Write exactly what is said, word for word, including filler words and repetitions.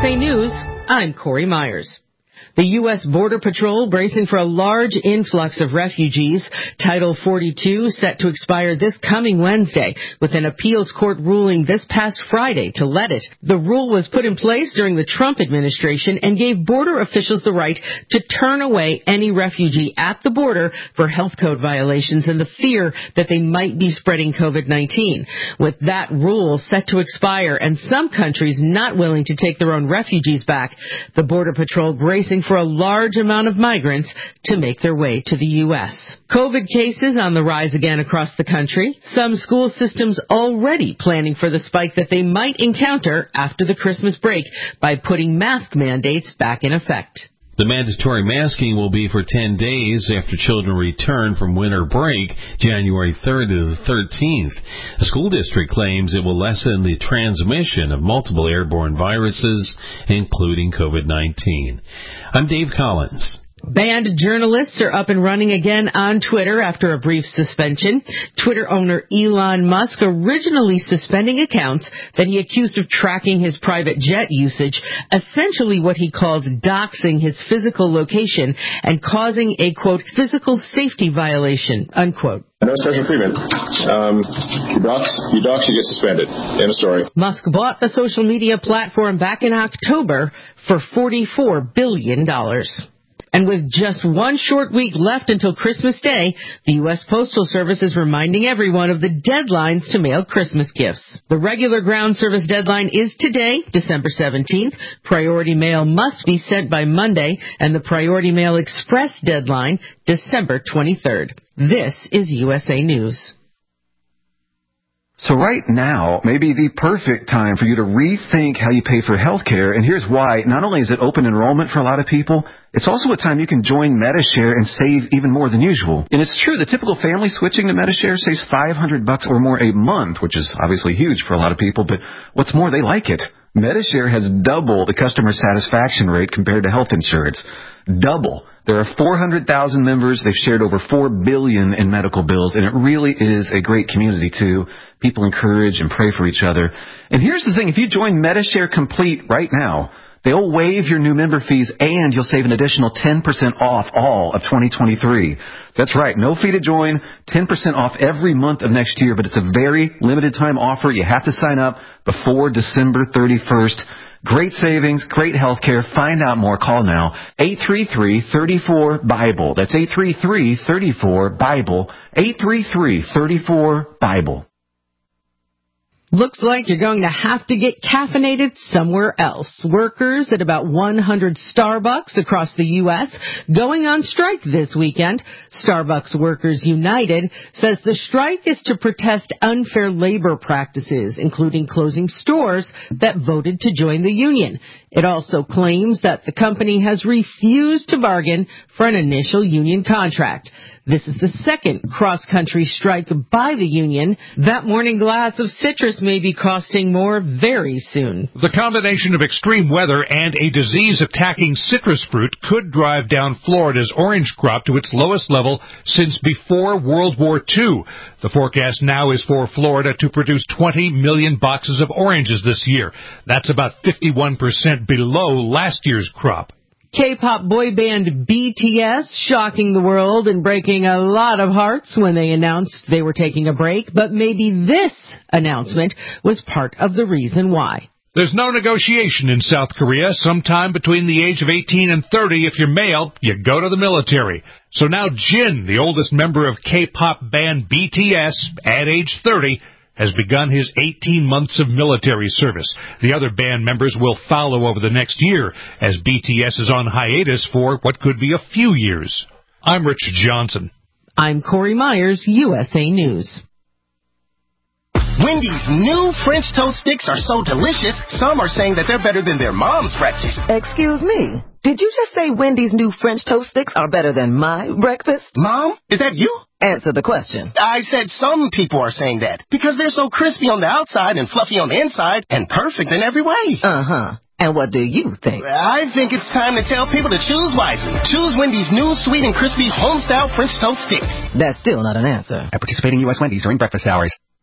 A News, I'm Corey Myers. The U S. Border Patrol bracing for a large influx of refugees. Title forty-two set to expire this coming Wednesday, with an appeals court ruling this past Friday to let it. The rule was put in place during the Trump administration and gave border officials the right to turn away any refugee at the border for health code violations and the fear that they might be spreading COVID nineteen. With that rule set to expire and some countries not willing to take their own refugees back, the Border Patrol bracing for a large amount of migrants to make their way to the U S. COVID cases on the rise again across the country. Some school systems already planning for the spike that they might encounter after the Christmas break by putting mask mandates back in effect. The mandatory masking will be for ten days after children return from winter break, January third to the thirteenth. The school district claims it will lessen the transmission of multiple airborne viruses, including COVID nineteen. I'm Dave Collins. Banned journalists are up and running again on Twitter after a brief suspension. Twitter owner Elon Musk originally suspending accounts that he accused of tracking his private jet usage, essentially what he calls doxing his physical location and causing a, quote, physical safety violation, unquote. No special treatment. Um, you dox, you dox, you get suspended. End of story. Musk bought the social media platform back in October for forty-four billion dollars. And with just one short week left until Christmas Day, the U S. Postal Service is reminding everyone of the deadlines to mail Christmas gifts. The regular ground service deadline is today, December seventeenth. Priority mail must be sent by Monday, and the Priority Mail Express deadline, December twenty-third. This is U S A News. So right now may be the perfect time for you to rethink how you pay for health care, and here's why. Not only is it open enrollment for a lot of people, it's also a time you can join Medi-Share and save even more than usual. And it's true, the typical family switching to Medi-Share saves five hundred bucks or more a month, which is obviously huge for a lot of people, but what's more, they like it. Medi-Share has double the customer satisfaction rate compared to health insurance. Double. There are four hundred thousand members. They've shared over four billion dollars in medical bills, and it really is a great community, too. People encourage and pray for each other. And here's the thing. If you join Medi-Share Complete right now, they'll waive your new member fees, and you'll save an additional ten percent off all of twenty twenty-three. That's right. No fee to join, ten percent off every month of next year, but it's a very limited time offer. You have to sign up before December thirty-first. Great savings, great health care. Find out more. Call now. eight three three, three four, BIBLE. That's eight three three, three four, BIBLE. eight three three, three four, BIBLE. Looks like you're going to have to get caffeinated somewhere else. Workers at about one hundred Starbucks across the U S going on strike this weekend. Starbucks Workers United says the strike is to protest unfair labor practices, including closing stores that voted to join the union. It also claims that the company has refused to bargain for an initial union contract. This is the second cross-country strike by the union. That morning glass of citrus may be costing more very soon. The combination of extreme weather and a disease attacking citrus fruit could drive down Florida's orange crop to its lowest level since before World War Two. The forecast now is for Florida to produce twenty million boxes of oranges this year. That's about fifty-one percent below last year's crop. K-pop boy band B T S shocking the world and breaking a lot of hearts when they announced they were taking a break, but maybe this announcement was part of the reason why. There's no negotiation in South Korea. Sometime between the age of eighteen and thirty, if you're male, you go to the military. So now Jin, the oldest member of K-pop band B T S, at age thirty, has begun his eighteen months of military service. The other band members will follow over the next year, as B T S is on hiatus for what could be a few years. I'm Rich Johnson. I'm Corey Myers, U S A News. Wendy's new French toast sticks are so delicious, some are saying that they're better than their mom's breakfast. Excuse me. Did you just say Wendy's new French toast sticks are better than my breakfast? Mom, is that you? Answer the question. I said some people are saying that because they're so crispy on the outside and fluffy on the inside and perfect in every way. Uh-huh. And what do you think? I think it's time to tell people to choose wisely. Choose Wendy's new sweet and crispy home-style French toast sticks. That's still not an answer. At participating U S Wendy's during breakfast hours.